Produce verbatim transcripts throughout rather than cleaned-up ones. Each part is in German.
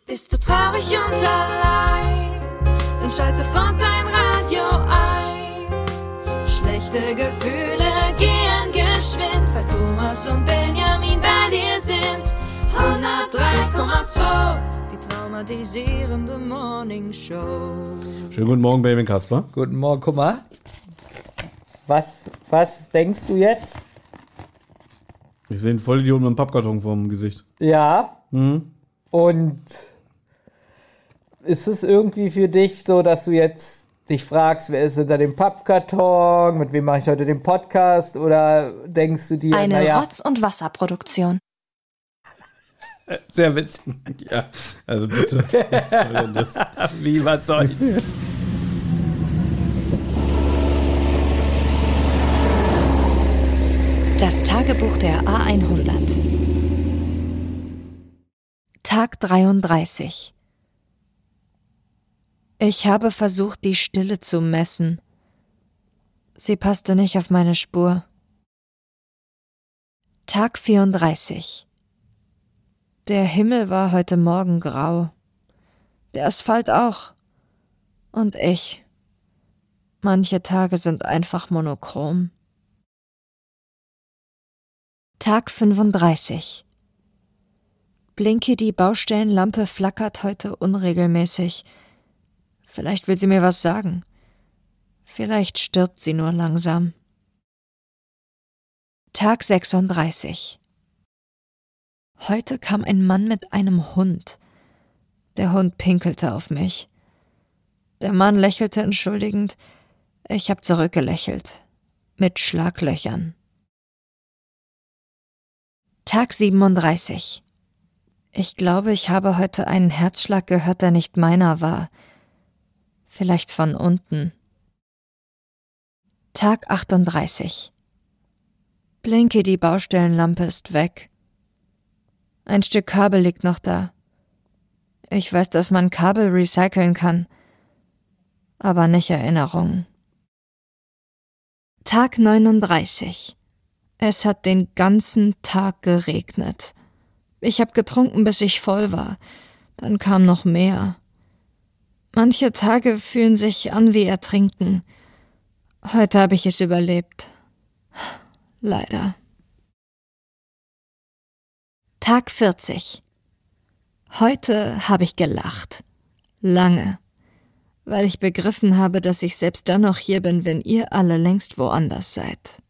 Bist du traurig und allein, dann schalt sofort dein Radio ein. Schlechte Gefühle gehen geschwind, weil Thomas und Benjamin bei dir sind. hundertdrei Komma zwei, die traumatisierende Morning Show. Schönen guten Morgen, Benjamin Kasper. Guten Morgen, guck mal. Was, was denkst du jetzt? Ich sehe einen Vollidioten mit einem Pappkarton vorm Gesicht. Ja. Mhm. Und ist es irgendwie für dich so, dass du jetzt dich fragst, wer ist hinter dem Pappkarton, mit wem mache ich heute den Podcast, oder denkst du dir, Eine naja, Rotz- und Wasserproduktion. Sehr witzig. Ja, also bitte. Was soll denn das? wie, was soll ich? Das Tagebuch der A hundert. Tag dreiunddreißig. Ich habe versucht, die Stille zu messen. Sie passte nicht auf meine Spur. Tag vierunddreißig. Der Himmel war heute Morgen grau. Der Asphalt auch. Und ich. Manche Tage sind einfach monochrom. Tag fünfunddreißig. Blinky, die Baustellenlampe, flackert heute unregelmäßig. Vielleicht will sie mir was sagen. Vielleicht stirbt sie nur langsam. Tag sechsunddreißig. Heute kam ein Mann mit einem Hund. Der Hund pinkelte auf mich. Der Mann lächelte entschuldigend. Ich habe zurückgelächelt. Mit Schlaglöchern. Tag siebenunddreißig. Ich glaube, ich habe heute einen Herzschlag gehört, der nicht meiner war. Vielleicht von unten. Tag achtunddreißig. Blinky, die Baustellenlampe ist weg. Ein Stück Kabel liegt noch da. Ich weiß, dass man Kabel recyceln kann, aber nicht Erinnerungen. Tag neununddreißig. Es hat den ganzen Tag geregnet. Ich habe getrunken, bis ich voll war. Dann kam noch mehr. Manche Tage fühlen sich an wie Ertrinken. Heute habe ich es überlebt. Leider. Tag vierzig. Heute habe ich gelacht. Lange. Weil ich begriffen habe, dass ich selbst dann noch hier bin, wenn ihr alle längst woanders seid.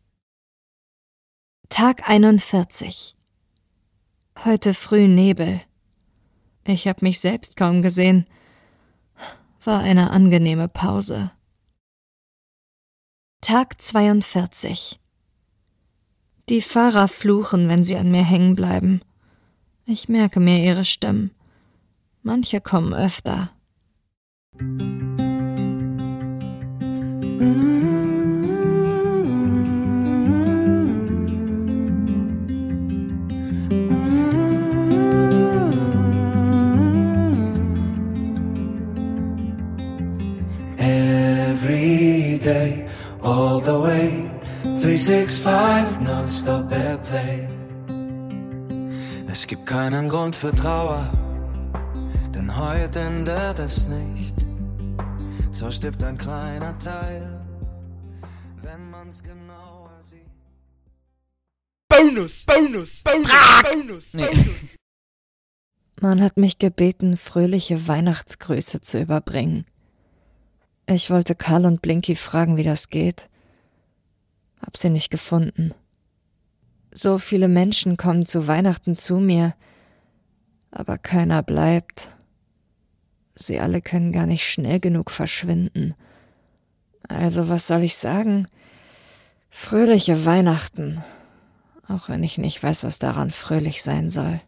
Tag einundvierzig. Heute früh Nebel. Ich habe mich selbst kaum gesehen. War eine angenehme Pause. Tag zweiundvierzig. Die Fahrer fluchen, wenn sie an mir hängen bleiben. Ich merke mir ihre Stimmen. Manche kommen öfter. Every day, all the way, three sixty-five, non-stop Airplay. Es gibt keinen Grund für Trauer, denn heute endet es nicht. So stirbt ein kleiner Teil, wenn man's genauer sieht. Bonus, Bonus, Bonus, Ah! Bonus, Nee. Bonus. Man hat mich gebeten, fröhliche Weihnachtsgrüße zu überbringen. Ich wollte Karl und Blinky fragen, wie das geht. Hab sie nicht gefunden. So viele Menschen kommen zu Weihnachten zu mir, aber keiner bleibt. Sie alle können gar nicht schnell genug verschwinden. Also was soll ich sagen? Fröhliche Weihnachten, auch wenn ich nicht weiß, was daran fröhlich sein soll.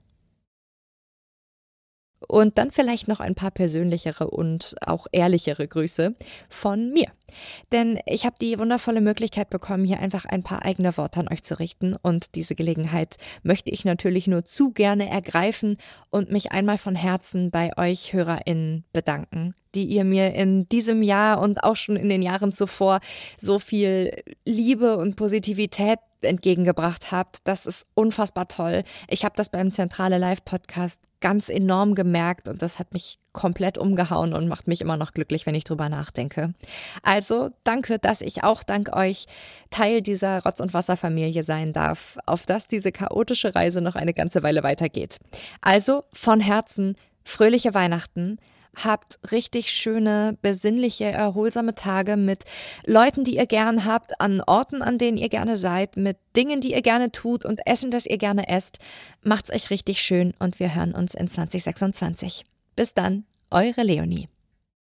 Und dann vielleicht noch ein paar persönlichere und auch ehrlichere Grüße von mir. Denn ich habe die wundervolle Möglichkeit bekommen, hier einfach ein paar eigene Worte an euch zu richten. Und diese Gelegenheit möchte ich natürlich nur zu gerne ergreifen und mich einmal von Herzen bei euch HörerInnen bedanken, die ihr mir in diesem Jahr und auch schon in den Jahren zuvor so viel Liebe und Positivität entgegengebracht habt. Das ist unfassbar toll. Ich habe das beim Zentrale Live Podcast ganz enorm gemerkt und das hat mich komplett umgehauen und macht mich immer noch glücklich, wenn ich drüber nachdenke. Also danke, dass ich auch dank euch Teil dieser Rotz- und Wasserfamilie sein darf, auf dass diese chaotische Reise noch eine ganze Weile weitergeht. Also von Herzen fröhliche Weihnachten. Habt richtig schöne, besinnliche, erholsame Tage mit Leuten, die ihr gern habt, an Orten, an denen ihr gerne seid, mit Dingen, die ihr gerne tut und Essen, das ihr gerne esst. Macht's euch richtig schön und wir hören uns in zwanzig sechsundzwanzig. Bis dann, eure Leonie.